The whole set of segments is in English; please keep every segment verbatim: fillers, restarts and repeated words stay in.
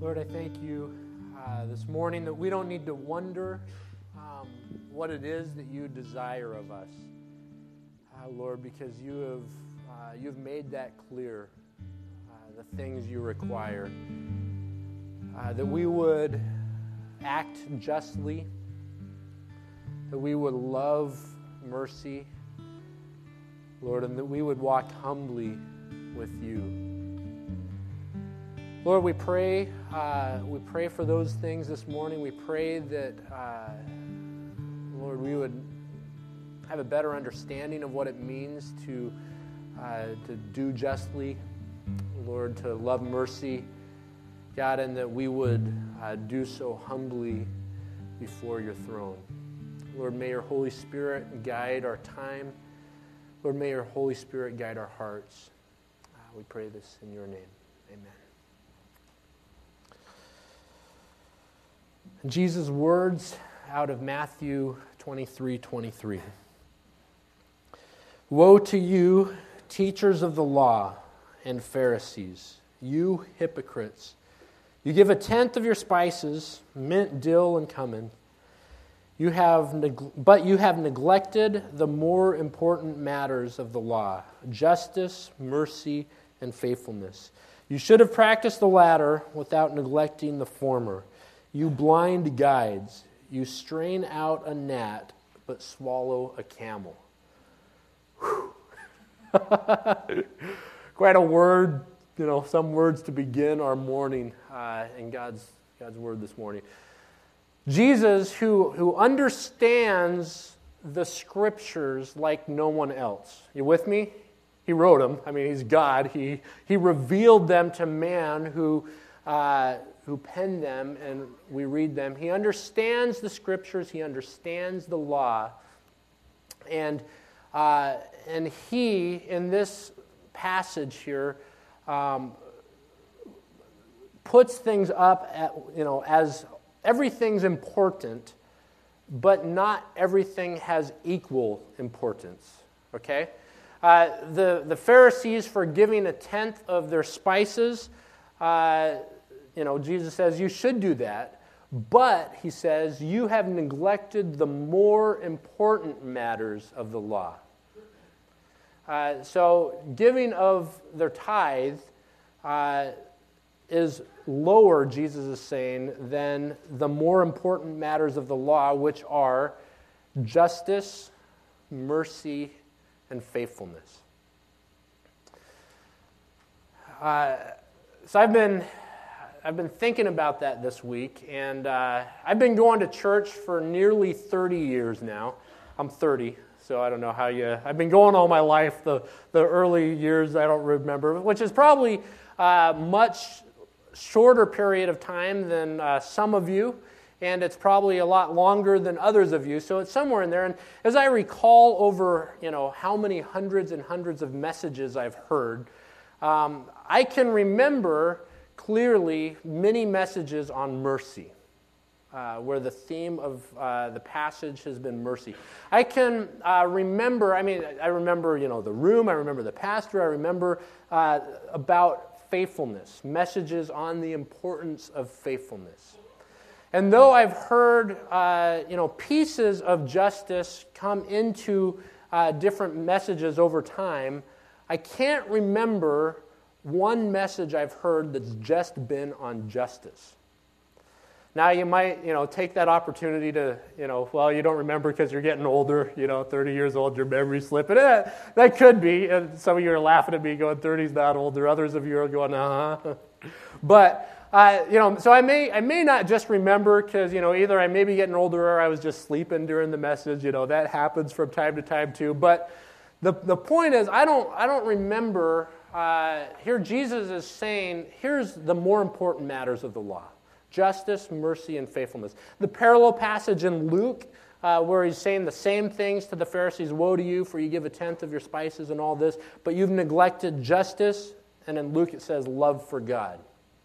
Lord, I thank you uh, this morning that we don't need to wonder um, what it is that you desire of us, uh, Lord, because you have uh, you've made that clear, uh, the things you require, uh, that we would act justly, that we would love mercy, Lord, and that we would walk humbly with you. Lord, we pray, uh, we pray for those things this morning. We pray that, uh, Lord, we would have a better understanding of what it means to uh, to do justly, Lord, to love mercy, God, and that we would uh, do so humbly before your throne. Lord, may your Holy Spirit guide our time. Lord, may your Holy Spirit guide our hearts. Uh, we pray this in your name. Amen. Jesus' words out of Matthew twenty-three twenty-three. Woe to you, teachers of the law and Pharisees, you hypocrites! You give a tenth of your spices, mint, dill, and cumin. You have, neg- but you have neglected the more important matters of the law: justice, mercy, and faithfulness. You should have practiced the latter without neglecting the former. You blind guides, you strain out a gnat, but swallow a camel. Quite a word, you know, some words to begin our morning uh, in God's God's word this morning. Jesus, who, who understands the scriptures like no one else. You with me? He wrote them. I mean, he's God. He, he revealed them to man who... Uh, who penned them, and we read them. He understands the scriptures. He understands the law. And uh, and he, in this passage here, um, puts things up at, you know, as everything's important, but not everything has equal importance. Okay? Uh, the, the Pharisees, for giving a tenth of their spices, uh, You know, Jesus says you should do that, but he says you have neglected the more important matters of the law. Uh, so giving of their tithe uh, is lower, Jesus is saying, than the more important matters of the law, which are justice, mercy, and faithfulness. Uh, so I've been... I've been thinking about that this week, and uh, I've been going to church for nearly thirty years now. I'm thirty, so I don't know how you... I've been going all my life. The, the early years I don't remember, which is probably a much shorter period of time than uh, some of you, and it's probably a lot longer than others of you, so it's somewhere in there. And as I recall over, you know, how many hundreds and hundreds of messages I've heard, um, I can remember... clearly many messages on mercy, uh, where the theme of uh, the passage has been mercy. I can uh, remember, I mean, I remember, you know, the room, I remember the pastor, I remember uh, about faithfulness, messages on the importance of faithfulness. And though I've heard, uh, you know, pieces of justice come into uh, different messages over time, I can't remember one message I've heard that's just been on justice. Now you might, you know, take that opportunity to, you know, well, you don't remember because you're getting older, you know, thirty years old, your memory's slipping. Eh, that could be, and some of you are laughing at me going, thirty's not older. Others of you are going, uh-huh. But, uh, you know, so I may I may not just remember because, you know, either I may be getting older or I was just sleeping during the message. You know, that happens from time to time too. But the the point is, I don't I don't remember... Uh, here Jesus is saying, here's the more important matters of the law: justice, mercy, and faithfulness. The parallel passage in Luke, uh, where he's saying the same things to the Pharisees: woe to you, for you give a tenth of your spices and all this, but you've neglected justice. And in Luke it says love for God.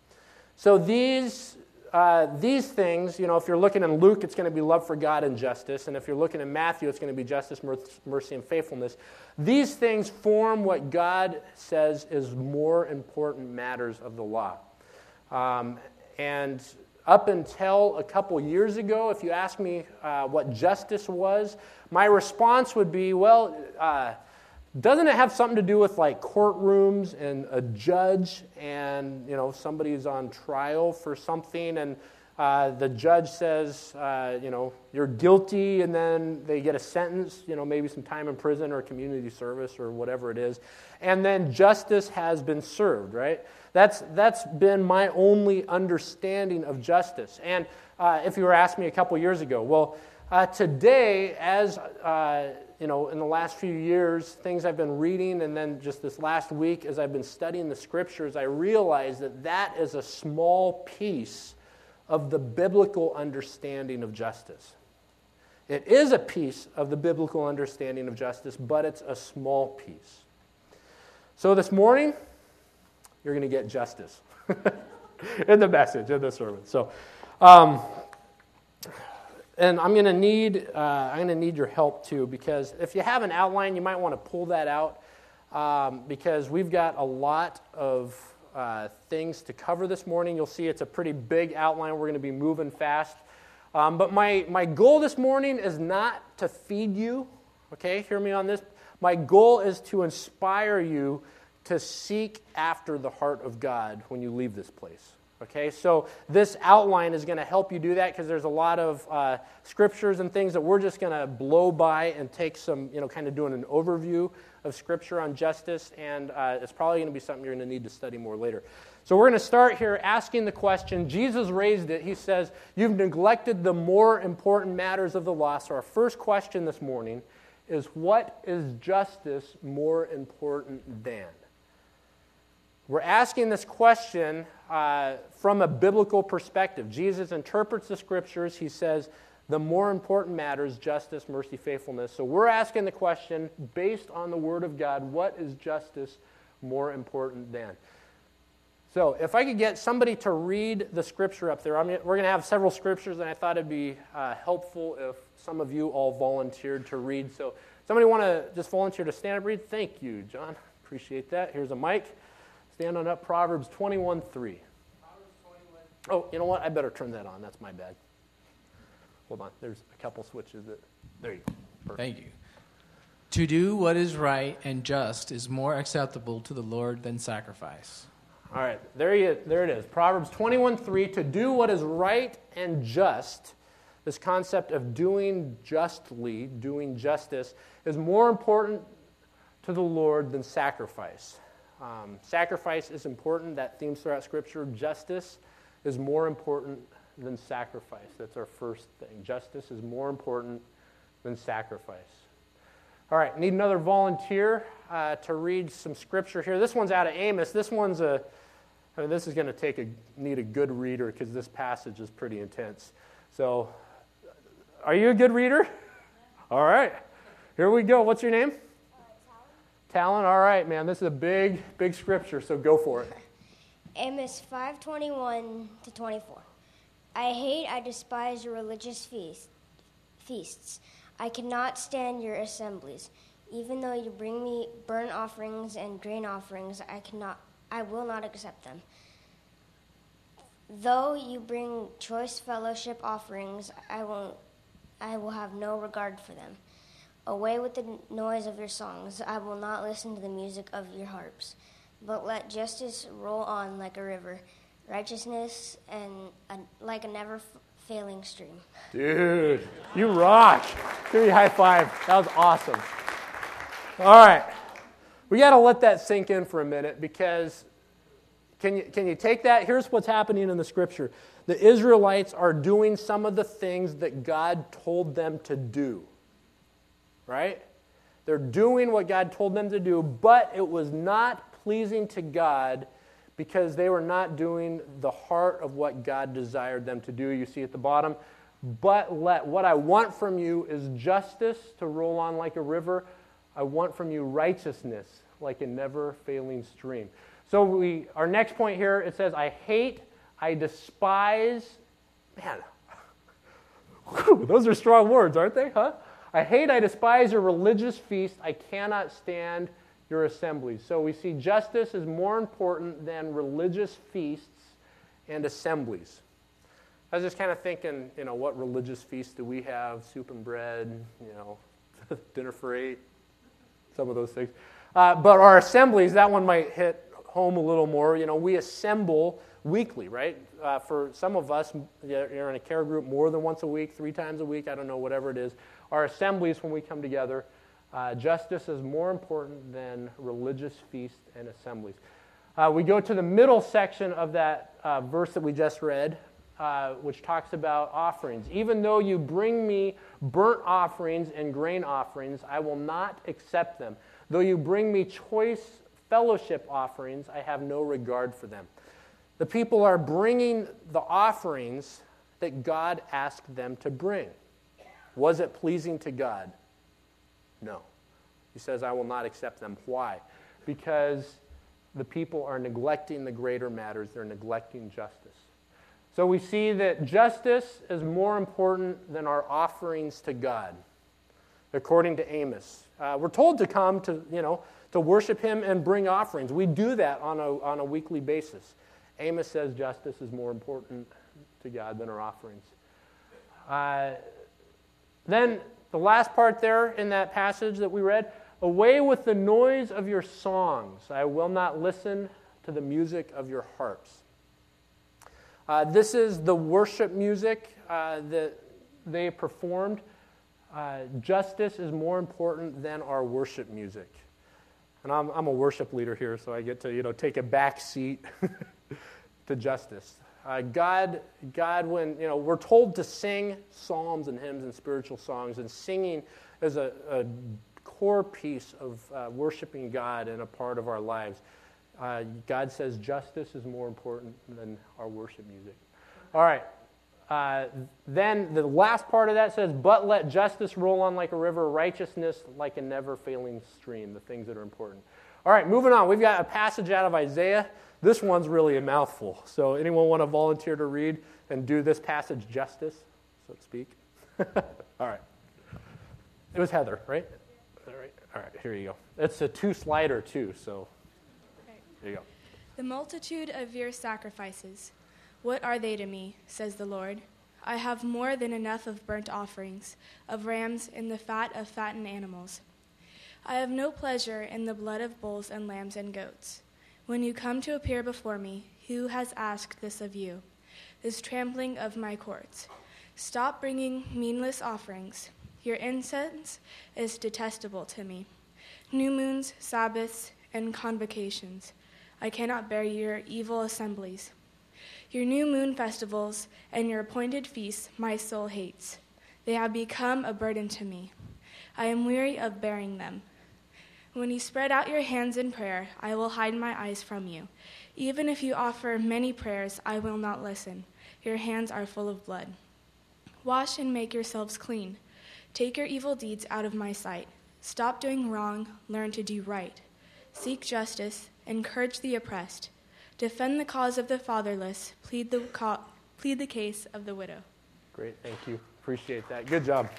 So these uh, these things, you know, if you're looking in Luke, it's going to be love for God and justice. And if you're looking in Matthew, it's going to be justice, mercy, and faithfulness. These things form what God says is more important matters of the law. Um, And up until a couple years ago, if you ask me uh, what justice was, my response would be, well, uh, doesn't it have something to do with like courtrooms and a judge and, you know, somebody's on trial for something and uh, the judge says, uh, you know, you're guilty, and then they get a sentence, you know, maybe some time in prison or community service or whatever it is, and then justice has been served, right? That's that's been my only understanding of justice. And uh, if you were asking me a couple years ago, well, uh, today, as uh, you know, in the last few years, things I've been reading, and then just this last week, as I've been studying the Scriptures, I realize that that is a small piece of the biblical understanding of justice. It is a piece of the biblical understanding of justice, but it's a small piece. So this morning, you're going to get justice in the message, in the sermon. So, um, and I'm going to need uh, I'm going to need your help too, because if you have an outline, you might want to pull that out um, because we've got a lot of uh, things to cover this morning. You'll see it's a pretty big outline. We're going to be moving fast. Um, but my my goal this morning is not to feed you. Okay, hear me on this. My goal is to inspire you to seek after the heart of God when you leave this place. Okay, so this outline is going to help you do that because there's a lot of uh, scriptures and things that we're just going to blow by and take some, you know, kind of doing an overview of scripture on justice, and uh, it's probably going to be something you're going to need to study more later. So we're going to start here asking the question. Jesus raised it. He says, you've neglected the more important matters of the law. So our first question this morning is, what is justice more important than? We're asking this question uh, from a biblical perspective. Jesus interprets the Scriptures. He says the more important matters, justice, mercy, faithfulness. So we're asking the question, based on the Word of God, what is justice more important than? So if I could get somebody to read the Scripture up there. I mean, we're going to have several Scriptures, and I thought it'd be uh, helpful if some of you all volunteered to read. So somebody want to just volunteer to stand up and read? Thank you, John. Appreciate that. Here's a mic. Stand on up, Proverbs twenty-one three. Proverbs twenty-one. Oh, you know what? I better turn that on. That's my bad. Hold on. There's a couple switches. That, there you go. Perfect. Thank you. To do what is right and just is more acceptable to the Lord than sacrifice. All right. There, you, there it is. Proverbs twenty-one three. To do what is right and just, this concept of doing justly, doing justice, is more important to the Lord than sacrifice. Um, sacrifice is important. That themes throughout Scripture. Justice is more important than sacrifice. That's our first thing. Justice is more important than sacrifice. All right, need another volunteer uh, to read some Scripture here. This one's out of Amos. This one's a, I mean, this is going to take a, need a good reader because this passage is pretty intense. So, are you a good reader? All right, here we go. What's your name? Talon, all right, man. This is a big, big scripture, so go for it. Amos five twenty-one to twenty-four. I hate, I despise your religious feast, feasts. I cannot stand your assemblies. Even though you bring me burnt offerings and grain offerings, I cannot, I will not accept them. Though you bring choice fellowship offerings, I will, I will have no regard for them. Away with the noise of your songs. I will not listen to the music of your harps. But let justice roll on like a river, righteousness and a, like a never-failing stream. Dude, you rock. Give me a high five. That was awesome. All right. We got to let that sink in for a minute because can you, can you take that? Here's what's happening in the Scripture. The Israelites are doing some of the things that God told them to do. Right? They're doing what God told them to do, but it was not pleasing to God because they were not doing the heart of what God desired them to do. You see at the bottom, but let what I want from you is justice to roll on like a river. I want from you righteousness like a never-failing stream. So we, our next point here, it says, I hate, I despise, man, those are strong words, aren't they, huh? I hate, I despise your religious feast. I cannot stand your assemblies. So we see justice is more important than religious feasts and assemblies. I was just kind of thinking, you know, what religious feast do we have? Soup and bread, you know, dinner for eight, some of those things. Uh, but our assemblies, that one might hit home a little more. You know, we assemble weekly, right? Uh, for some of us, you're in a care group more than once a week, three times a week, I don't know, whatever it is. Our assemblies, when we come together, uh, justice is more important than religious feasts and assemblies. Uh, we go to the middle section of that uh, verse that we just read, uh, which talks about offerings. Even though you bring me burnt offerings and grain offerings, I will not accept them. Though you bring me choice fellowship offerings, I have no regard for them. The people are bringing the offerings that God asked them to bring. Was it pleasing to God? No. He says, I will not accept them. Why? Because the people are neglecting the greater matters. They're neglecting justice. So we see that justice is more important than our offerings to God, according to Amos. Uh, we're told to come to, you know, to worship him and bring offerings. We do that on a, on a weekly basis. Amos says justice is more important to God than our offerings. Uh, then the last part there in that passage that we read, away with the noise of your songs. I will not listen to the music of your harps. Uh, this is the worship music uh, that they performed. Uh, justice is more important than our worship music. And I'm, I'm a worship leader here, so I get to, you know, take a back seat to justice. Uh, God, God, when, you know, we're told to sing psalms and hymns and spiritual songs, and singing is a, a core piece of uh, worshiping God and a part of our lives. Uh, God says justice is more important than our worship music. All right. Uh, then the last part of that says, but let justice roll on like a river, righteousness like a never-failing stream, the things that are important. All right, moving on. We've got a passage out of Isaiah. This one's really a mouthful. So anyone want to volunteer to read and do this passage justice, so to speak? All right. It was Heather, right? All right. All right, here you go. It's a two-slider, too, so there you go. The multitude of your sacrifices, what are they to me, says the Lord? I have more than enough of burnt offerings, of rams and the fat of fattened animals. I have no pleasure in the blood of bulls and lambs and goats. When you come to appear before me, who has asked this of you, this trampling of my courts? Stop bringing meaningless offerings. Your incense is detestable to me. New moons, Sabbaths, and convocations. I cannot bear your evil assemblies. Your new moon festivals and your appointed feasts my soul hates. They have become a burden to me. I am weary of bearing them. When you spread out your hands in prayer, I will hide my eyes from you. Even if you offer many prayers, I will not listen. Your hands are full of blood. Wash and make yourselves clean. Take your evil deeds out of my sight. Stop doing wrong, learn to do right. Seek justice, encourage the oppressed. Defend the cause of the fatherless, plead the, co- plead the case of the widow. Great, thank you. Appreciate that. Good job.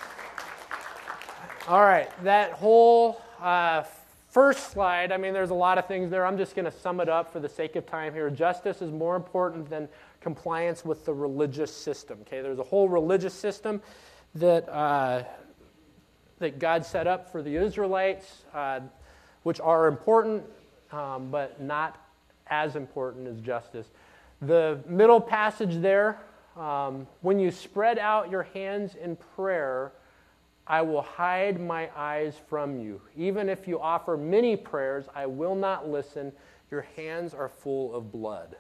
All right, that whole uh, first slide, I mean, there's a lot of things there. I'm just going to sum it up for the sake of time here. Justice is more important than compliance with the religious system. Okay, there's a whole religious system that uh, that God set up for the Israelites, uh, which are important, um, but not as important as justice. The middle passage there, um, when you spread out your hands in prayer, I will hide my eyes from you. Even if you offer many prayers, I will not listen. Your hands are full of blood.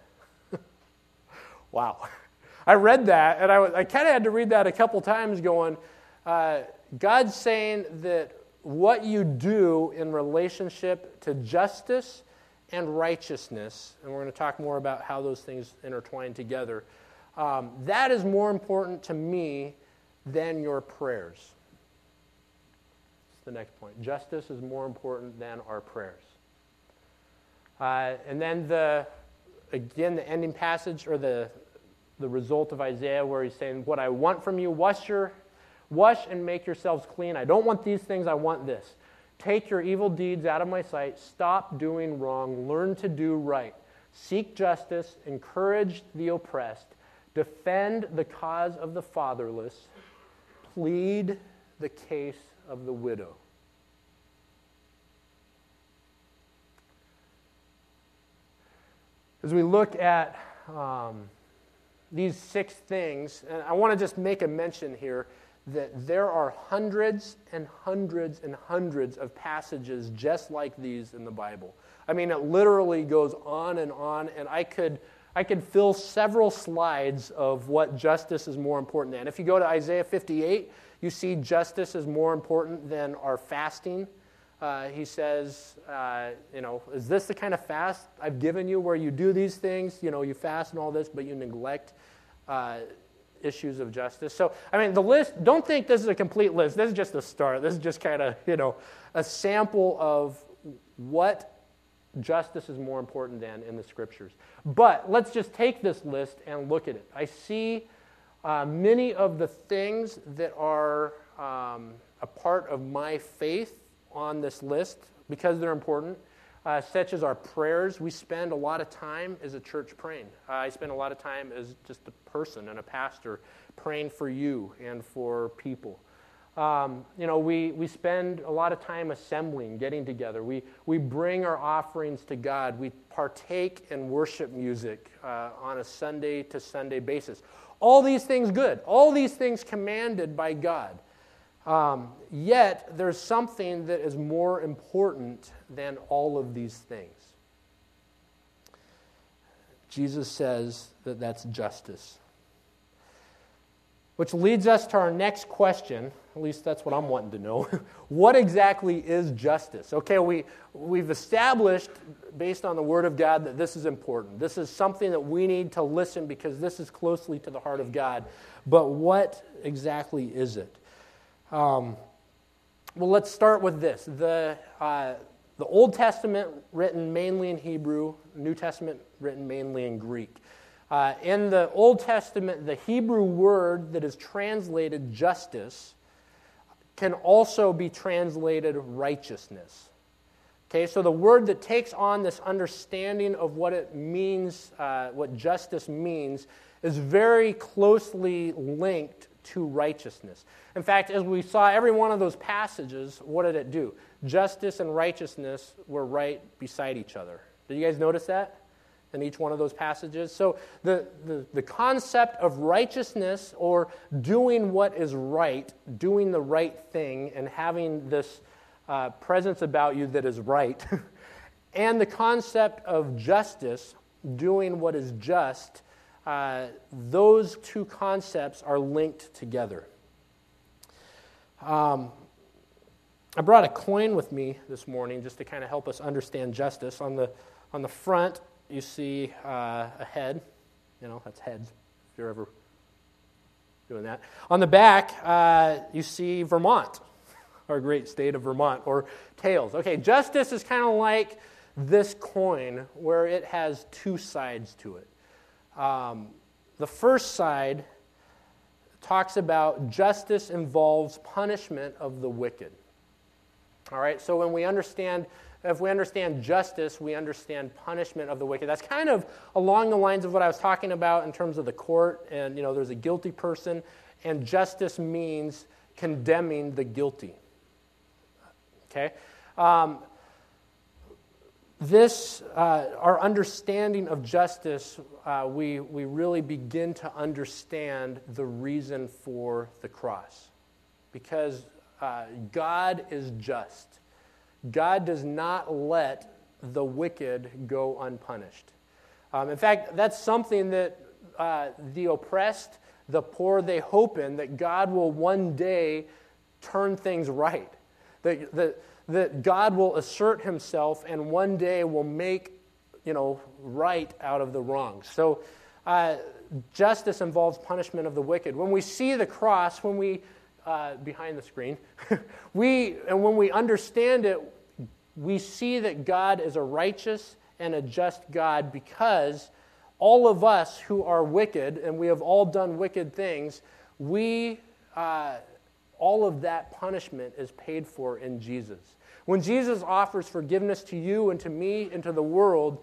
Wow. I read that, and I, I kind of had to read that a couple times going, uh, God's saying that what you do in relationship to justice and righteousness, and we're going to talk more about how those things intertwine together, um, that is more important to me than your prayers. That's the next point. Justice is more important than our prayers. Uh, and then the, again, the ending passage, or the the result of Isaiah, where he's saying, what I want from you, wash your, wash and make yourselves clean. I don't want these things, I want this. Take your evil deeds out of my sight. Stop doing wrong. Learn to do right. seek justice, encourage the oppressed, defend the cause of the fatherless, plead the case of the widow. As we look at um, these six things, and I want to just make a mention here that there are hundreds and hundreds and hundreds of passages just like these in the Bible. I mean, it literally goes on and on, and I could I could fill several slides of what justice is more important than. If you go to Isaiah fifty-eight, you see justice is more important than our fasting. Uh, he says, uh, you know, is this the kind of fast I've given you where you do these things? You know, you fast and all this, but you neglect uh, issues of justice. So, I mean, the list, don't think this is a complete list. This is just a start. This is just kind of, you know, a sample of what justice is more important than in the Scriptures. But let's just take this list and look at it. I see uh, many of the things that are um, a part of my faith on this list because they're important, uh, such as our prayers. We spend a lot of time as a church praying. Uh, I spend a lot of time as just a person and a pastor praying for you and for people. Um, you know, we, we spend a lot of time assembling, getting together. We, we bring our offerings to God. We partake in worship music uh, on a Sunday to Sunday basis. All these things good. All these things commanded by God. Um, yet, there's something that is more important than all of these things. Jesus says that that's justice. Which leads us to our next question, at least that's what I'm wanting to know. What exactly is justice? Okay, we, we've established, based on the Word of God, that this is important. This is something that we need to listen because this is closely to the heart of God. But what exactly is it? Um, well, let's start with this. The, uh, the Old Testament written mainly in Hebrew, New Testament written mainly in Greek. Uh, in the Old Testament, the Hebrew word that is translated justice can also be translated righteousness. Okay, so the word that takes on this understanding of what it means, uh, what justice means, is very closely linked to righteousness. In fact, as we saw every one of those passages, what did it do? Justice and righteousness were right beside each other. Did you guys notice that in each one of those passages? So the, the, the concept of righteousness, or doing what is right, doing the right thing, and having this uh, presence about you that is right, and the concept of justice, doing what is just, uh, those two concepts are linked together. Um, I brought a coin with me this morning just to kind of help us understand justice. On the on the front, you see uh, a head. You know, that's heads, if you're ever doing that. On the back, uh, you see Vermont, our great state of Vermont, or tails. Okay, justice is kind of like this coin where it has two sides to it. Um, the first side talks about justice involves punishment of the wicked. All right, so when we understand, if we understand justice, we understand punishment of the wicked. That's kind of along the lines of what I was talking about in terms of the court, and you know, there's a guilty person, and justice means condemning the guilty. Okay, um, this uh, our understanding of justice, uh, we we really begin to understand the reason for the cross, because uh, God is just. God does not let the wicked go unpunished. Um, in fact, that's something that uh, the oppressed, the poor, they hope in, that God will one day turn things right. That, that, that God will assert himself and one day will make, you know, right out of the wrong. So uh, justice involves punishment of the wicked. When we see the cross, when we Uh, behind the screen, we and when we understand it, we see that God is a righteous and a just God, because all of us who are wicked, and we have all done wicked things, we uh, all of that punishment is paid for in Jesus. When Jesus offers forgiveness to you and to me and to the world,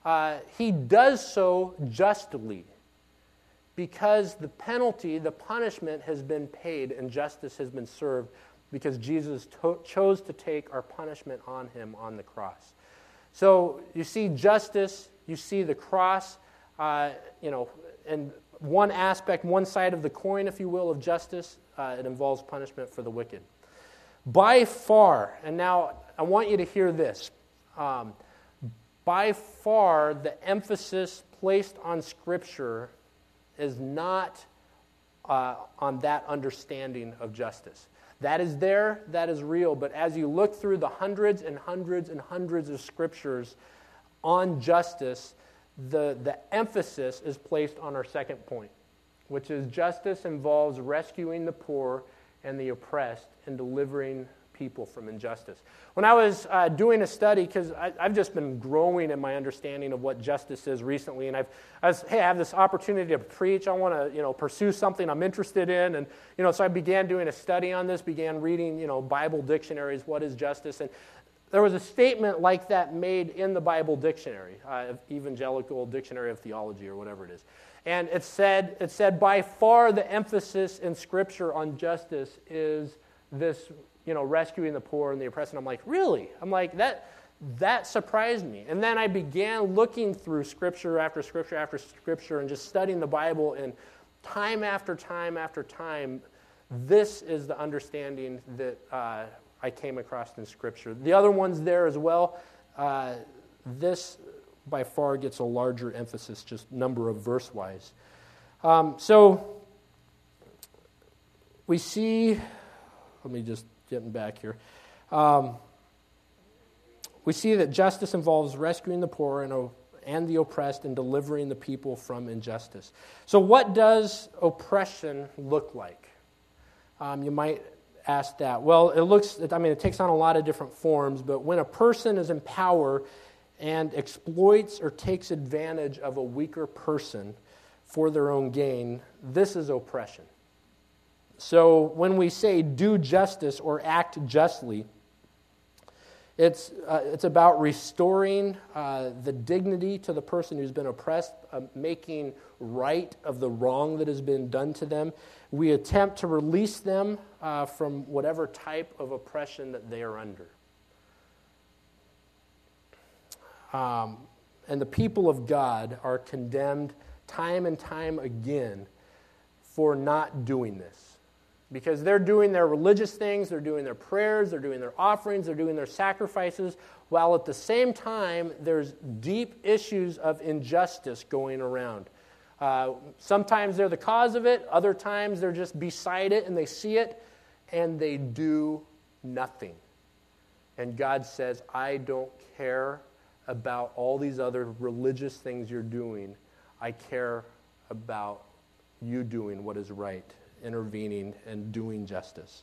uh, he does so justly, because the penalty, the punishment has been paid and justice has been served, because Jesus to- chose to take our punishment on him on the cross. So you see justice, you see the cross, uh, you know, and one aspect, one side of the coin, if you will, of justice, uh, it involves punishment for the wicked. By far, and now I want you to hear this, um, by far the emphasis placed on Scripture is not uh, on that understanding of justice. That is there, that is real, but as you look through the hundreds and hundreds and hundreds of Scriptures on justice, the, the emphasis is placed on our second point, which is justice involves rescuing the poor and the oppressed and delivering people from injustice. When I was uh, doing a study, because I've just been growing in my understanding of what justice is recently, and I've, I was, hey, I have this opportunity to preach. I want to, you know, pursue something I'm interested in, and you know, so I began doing a study on this. Began reading, you know, Bible dictionaries. What is justice? And there was a statement like that made in the Bible dictionary, uh, Evangelical Dictionary of Theology, or whatever it is. And it said, it said, by far the emphasis in Scripture on justice is this, you know, rescuing the poor and the oppressed. And I'm like, really? I'm like, that that surprised me. And then I began looking through Scripture after Scripture after Scripture and just studying the Bible, and time after time after time, this is the understanding that uh, I came across in Scripture. The other ones there as well, uh, this by far gets a larger emphasis, just number of verse-wise. Um, so we see, let me just getting back here. Um, we see that justice involves rescuing the poor and, and the oppressed and delivering the people from injustice. So what does oppression look like? Um, you might ask that. Well, it looks, I mean, it takes on a lot of different forms, but when a person is in power and exploits or takes advantage of a weaker person for their own gain, this is oppression. So when we say do justice or act justly, it's uh, it's about restoring uh, the dignity to the person who's been oppressed, uh, making right of the wrong that has been done to them. We attempt to release them uh, from whatever type of oppression that they are under. Um, and the people of God are condemned time and time again for not doing this. Because they're doing their religious things, they're doing their prayers, they're doing their offerings, they're doing their sacrifices, while at the same time there's deep issues of injustice going around. Uh, sometimes they're the cause of it, other times they're just beside it and they see it and they do nothing. And God says, I don't care about all these other religious things you're doing. I care about you doing what is right, intervening and doing justice.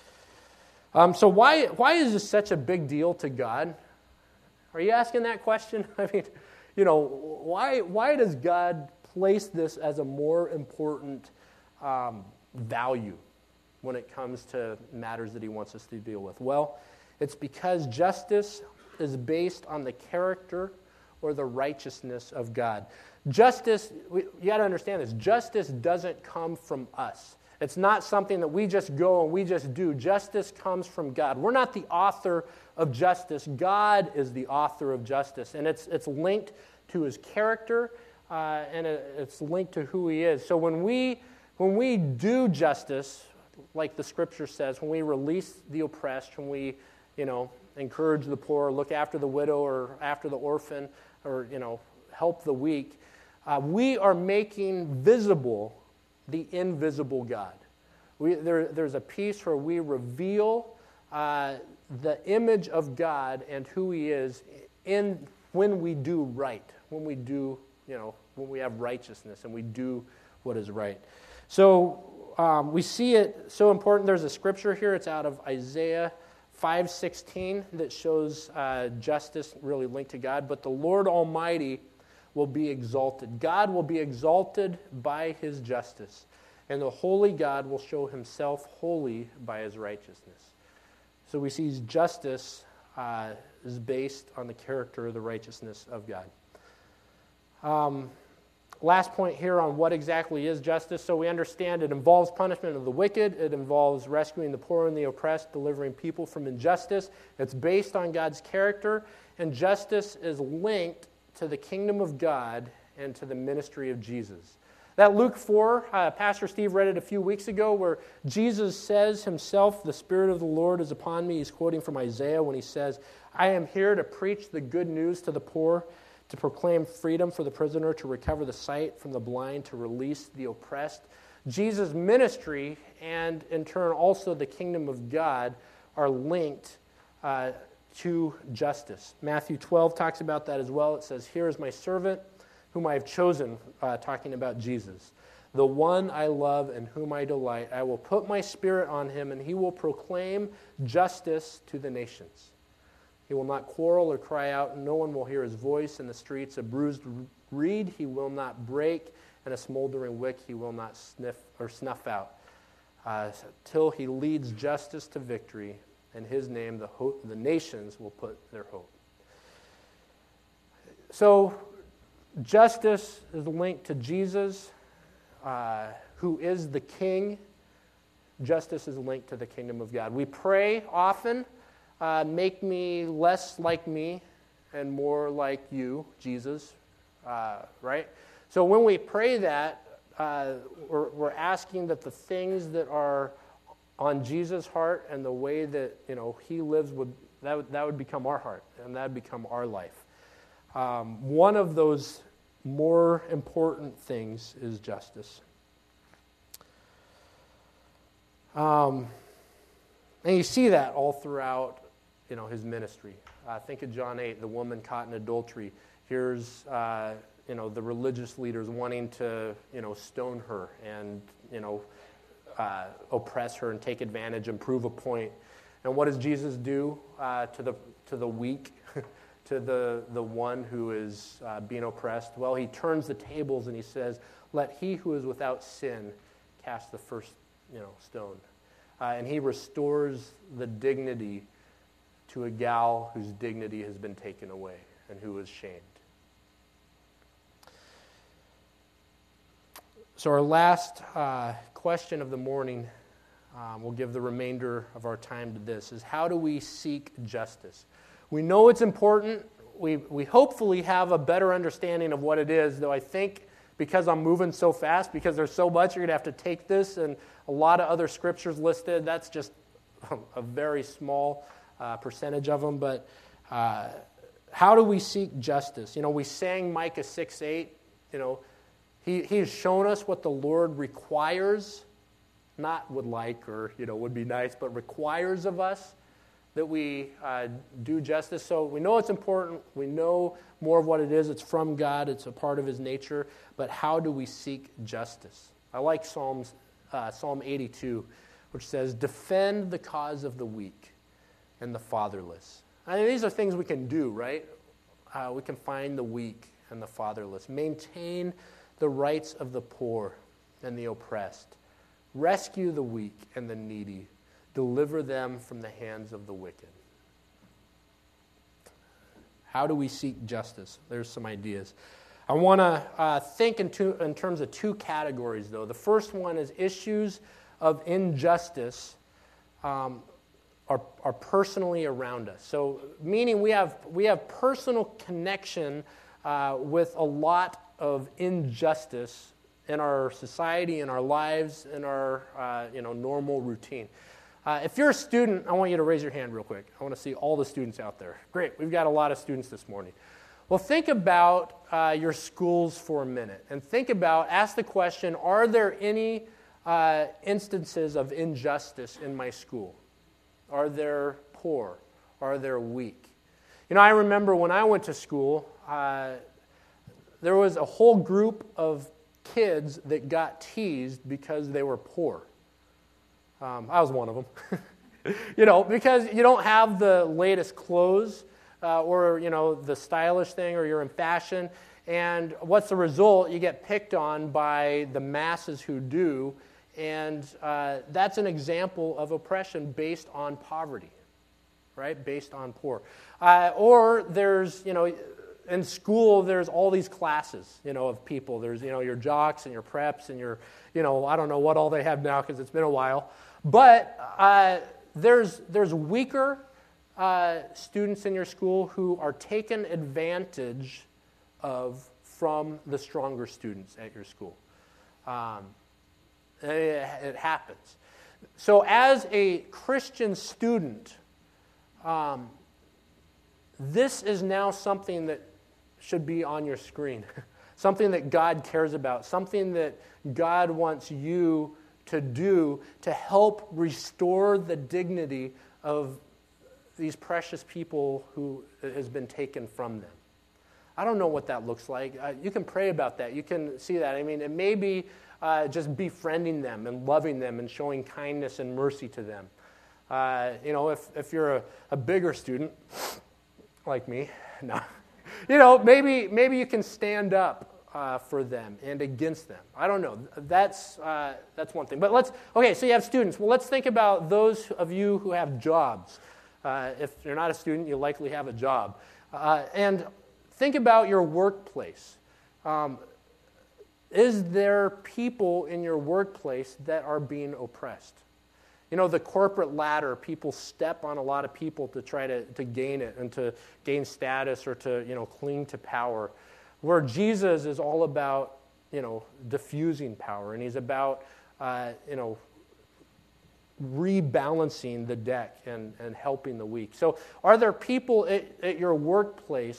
Um, so why why is this such a big deal to God? Are you asking that question? I mean, you know, why why does God place this as a more important um, value when it comes to matters that he wants us to deal with? Well, it's because justice is based on the character or the righteousness of God. Justice, we, you got to understand this, justice doesn't come from us. It's not something that we just go and we just do. Justice comes from God. We're not the author of justice. God is the author of justice. And it's it's linked to his character, uh, and it, it's linked to who he is. So when we when we do justice, like the Scripture says, when we release the oppressed, when we, you know, encourage the poor, look after the widow or after the orphan, or, you know, help the weak, uh, we are making visible the invisible God. We, there, there's a piece where we reveal uh, the image of God and who he is in when we do right, when we do, you know, when we have righteousness and we do what is right. So um, we see it so important. There's a scripture here. It's out of Isaiah five sixteen that shows uh, justice really linked to God. But the Lord Almighty will be exalted. God will be exalted by his justice. And the holy God will show himself holy by his righteousness. So we see justice uh, is based on the character of the righteousness of God. Um, last point here on what exactly is justice. So we understand it involves punishment of the wicked. It involves rescuing the poor and the oppressed, delivering people from injustice. It's based on God's character, and justice is linked to the kingdom of God and to the ministry of Jesus. That Luke four, uh, Pastor Steve read it a few weeks ago, where Jesus says himself, "The Spirit of the Lord is upon me." He's quoting from Isaiah when he says, "I am here to preach the good news to the poor, to proclaim freedom for the prisoner, to recover the sight from the blind, to release the oppressed." Jesus' ministry and, in turn, also the kingdom of God are linked uh, to justice. Matthew twelve talks about that as well. It says, "Here is my servant, whom I have chosen," uh, talking about Jesus, "the one I love and whom I delight. I will put my spirit on him, and he will proclaim justice to the nations. He will not quarrel or cry out, and no one will hear his voice in the streets. A bruised reed he will not break, and a smoldering wick he will not sniff or snuff out, uh, till he leads justice to victory. In his name the, ho- the nations will put their hope." So, justice is linked to Jesus, uh, who is the King. Justice is linked to the kingdom of God. We pray often, uh, make me less like me and more like you, Jesus, uh, right? So when we pray that, uh, we're, we're asking that the things that are on Jesus' heart and the way that, you know, he lives, would that would, that would become our heart, and that would become our life. Um, one of those more important things is justice. Um, and you see that all throughout, you know, his ministry. Uh, think of John eight, the woman caught in adultery. Here's, uh, you know, the religious leaders wanting to, you know, stone her and, you know, uh, oppress her and take advantage and prove a point. And what does Jesus do uh, to the to the weak? To the, the one who is uh, being oppressed? Well, he turns the tables and he says, "Let he who is without sin cast the first, you know, stone." Uh, and he restores the dignity to a gal whose dignity has been taken away and who is shamed. So our last uh, question of the morning, um, we'll give the remainder of our time to this, is how do we seek justice? We know it's important. We we hopefully have a better understanding of what it is, though I think because I'm moving so fast, because there's so much, you're going to have to take this and a lot of other scriptures listed. That's just a very small uh, percentage of them. But uh, how do we seek justice? You know, we sang Micah six eight. You know, he, he has shown us what the Lord requires, not would like or, you know, would be nice, but requires of us, that we uh, do justice. So we know it's important. We know more of what it is. It's from God. It's a part of his nature. But how do we seek justice? I like Psalms, uh, Psalm eighty-two, which says, "Defend the cause of the weak and the fatherless." I mean, these are things we can do, right? Uh, we can find the weak and the fatherless. Maintain the rights of the poor and the oppressed. Rescue the weak and the needy. Deliver them from the hands of the wicked. How do we seek justice? There's some ideas. I want to uh, think in, two, in terms of two categories, though. The first one is issues of injustice um, are, are personally around us. So, meaning we have we have personal connection uh, with a lot of injustice in our society, in our lives, in our uh, you know normal routine. Uh, if you're a student, I want you to raise your hand real quick. I want to see all the students out there. Great, we've got a lot of students this morning. Well, think about uh, your schools for a minute, and think about, ask the question, are there any uh, instances of injustice in my school? Are there poor? Are there weak? You know, I remember when I went to school, uh, there was a whole group of kids that got teased because they were poor. Um, I was one of them. You know, because you don't have the latest clothes uh, or, you know, the stylish thing, or you're in fashion. And what's the result? You get picked on by the masses who do. And uh, that's an example of oppression based on poverty, right? Based on poor. Uh, or there's, you know, in school, there's all these classes, you know, of people. There's, you know, your jocks and your preps and your, you know, I don't know what all they have now because it's been a while. But uh, there's there's weaker uh, students in your school who are taken advantage of from the stronger students at your school. Um, it, it happens. So as a Christian student, um, this is now something that should be on your screen, something that God cares about, something that God wants you to do to help restore the dignity of these precious people who has been taken from them. I don't know what that looks like. Uh, you can pray about that. You can see that. I mean, it may be uh, just befriending them and loving them and showing kindness and mercy to them. Uh, you know, if, if you're a, a bigger student, like me, no. You know, maybe maybe you can stand up uh, for them and against them. I don't know. That's uh, that's one thing. But let's, okay, so you have students. Well, let's think about those of you who have jobs. Uh, if you're not a student, you likely have a job. Uh, and think about your workplace. Um, is there people in your workplace that are being oppressed? You know, the corporate ladder, people step on a lot of people to try to, to gain it and to gain status or to, you know, cling to power. Where Jesus is all about, you know, diffusing power, and he's about, uh, you know, rebalancing the deck and, and helping the weak. So are there people at, at your workplace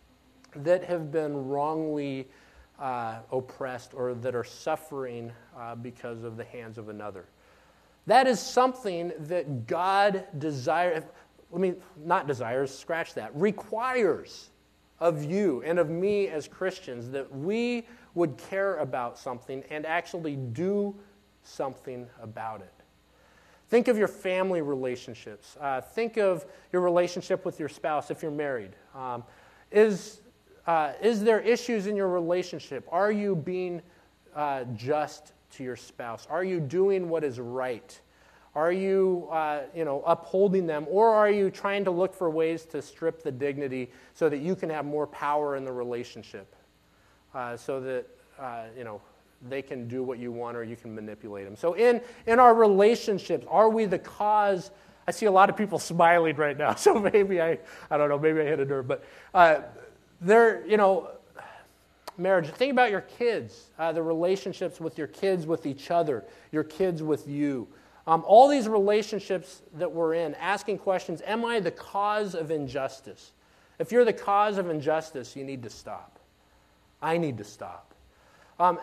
that have been wrongly uh, oppressed or that are suffering uh, because of the hands of another? That is something that God desires, I mean, not desires, scratch that, requires of you and of me as Christians that we would care about something and actually do something about it. Think of your family relationships. Uh, think of your relationship with your spouse if you're married. Um, is, uh, is there issues in your relationship? Are you being uh, just to your spouse? Are you doing what is right? Are you, uh, you know, upholding them, or are you trying to look for ways to strip the dignity so that you can have more power in the relationship, uh, so that uh, you know they can do what you want or you can manipulate them? So in in our relationships, are we the cause? I see a lot of people smiling right now, so maybe I I don't know, maybe I hit a nerve, but uh, they're you know. Marriage. Think about your kids, uh, the relationships with your kids with each other, your kids with you. Um, all these relationships that we're in, asking questions, am I the cause of injustice? If you're the cause of injustice, you need to stop. I need to stop. Um,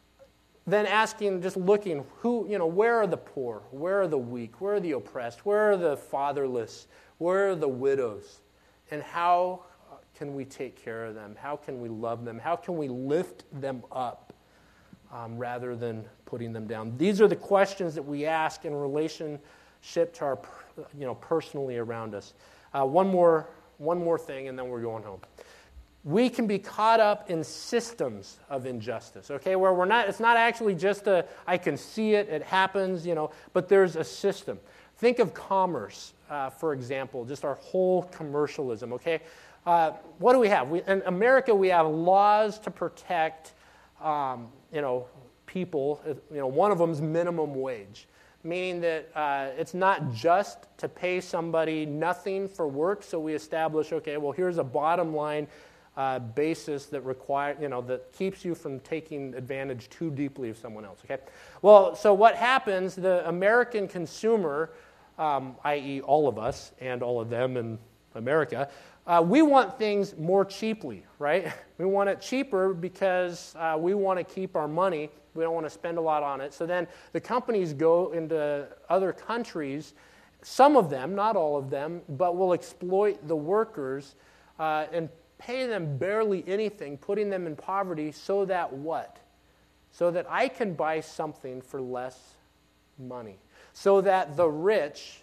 then asking, just looking, who, you know, where are the poor? Where are the weak? Where are the oppressed? Where are the fatherless? Where are the widows? And how can we take care of them? How can we love them? How can we lift them up um, rather than putting them down? These are the questions that we ask in relationship to our, you know, personally around us. Uh, one more, one more thing, and then we're going home. We can be caught up in systems of injustice, okay, where we're not. It's not actually just a, I can see it, it happens, you know, but there's a system. Think of commerce, uh, for example, just our whole commercialism, okay? Uh, what do we have? We, in America, we have laws to protect, um, you know, people. You know, one of them is minimum wage, meaning that uh, it's not just to pay somebody nothing for work. So we establish, okay, well, here's a bottom line uh, basis that require, you know, that keeps you from taking advantage too deeply of someone else. Okay, well, so what happens? The American consumer, um, that is, all of us and all of them in America. Uh, we want things more cheaply, right? We want it cheaper because uh, we want to keep our money. We don't want to spend a lot on it. So then the companies go into other countries, some of them, not all of them, but will exploit the workers uh, and pay them barely anything, putting them in poverty so that what? So that I can buy something for less money. So that the rich,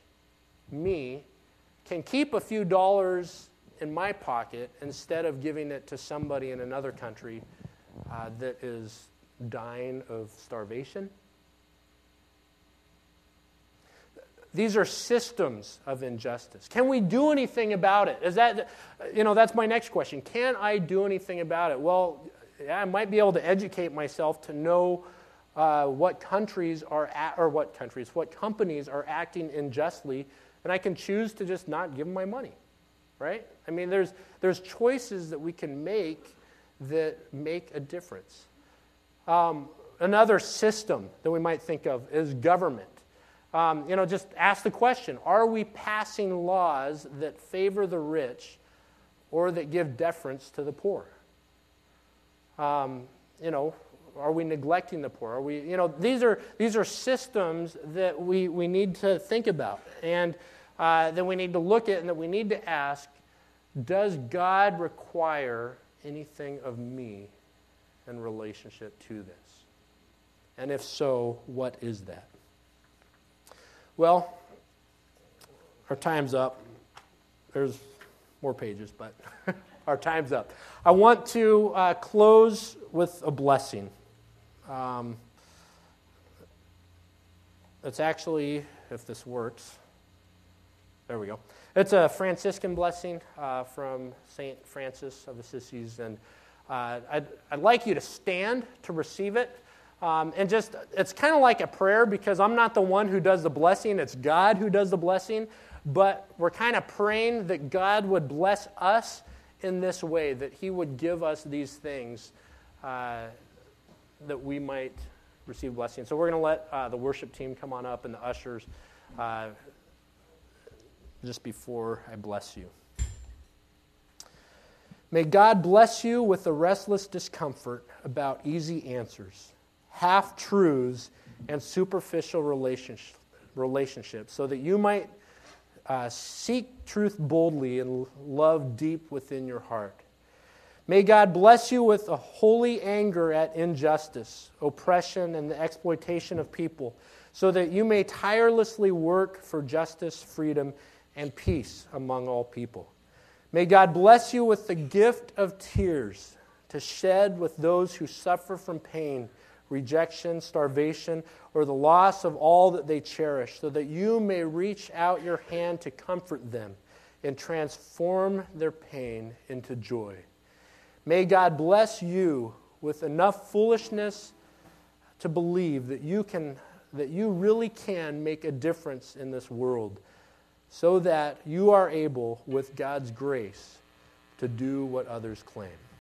me, can keep a few dollars in my pocket instead of giving it to somebody in another country uh, that is dying of starvation. these are systems of injustice. Can we do anything about it? Is that, you know, that's my next question. Can I do anything about it? Well, yeah, I might be able to educate myself to know uh, what countries are, at, or what countries, what companies are acting unjustly, and I can choose to just not give them my money, right? I mean, there's there's choices that we can make that make a difference. Um, another system that we might think of is government. Um, you know, just ask the question, are we passing laws that favor the rich or that give deference to the poor? Um, you know, are we neglecting the poor? Are we, you know, these are these are systems that we, we need to think about, and uh, that we need to look at, and that we need to ask, does God require anything of me in relationship to this? And if so, what is that? Well, our time's up. There's more pages, but our time's up. I want to uh, close with a blessing. Um, it's actually, if this works, there we go. It's a Franciscan blessing uh, from Saint Francis of Assisi, and uh, I'd, I'd like you to stand to receive it. Um, and just, it's kind of like a prayer, because I'm not the one who does the blessing. It's God who does the blessing. But we're kind of praying that God would bless us in this way, that He would give us these things uh, that we might receive blessing. So we're going to let uh, the worship team come on up and the ushers uh, just before I bless you. May God bless you with the restless discomfort about easy answers, half-truths, and superficial relationships, so that you might uh, seek truth boldly and love deep within your heart. May God bless you with a holy anger at injustice, oppression, and the exploitation of people, so that you may tirelessly work for justice, freedom, and peace among all people. May God bless you with the gift of tears to shed with those who suffer from pain, rejection, starvation, or the loss of all that they cherish, so that you may reach out your hand to comfort them and transform their pain into joy. May God bless you with enough foolishness to believe that you can, that you really can make a difference in this world, so that you are able, with God's grace, to do what others claim.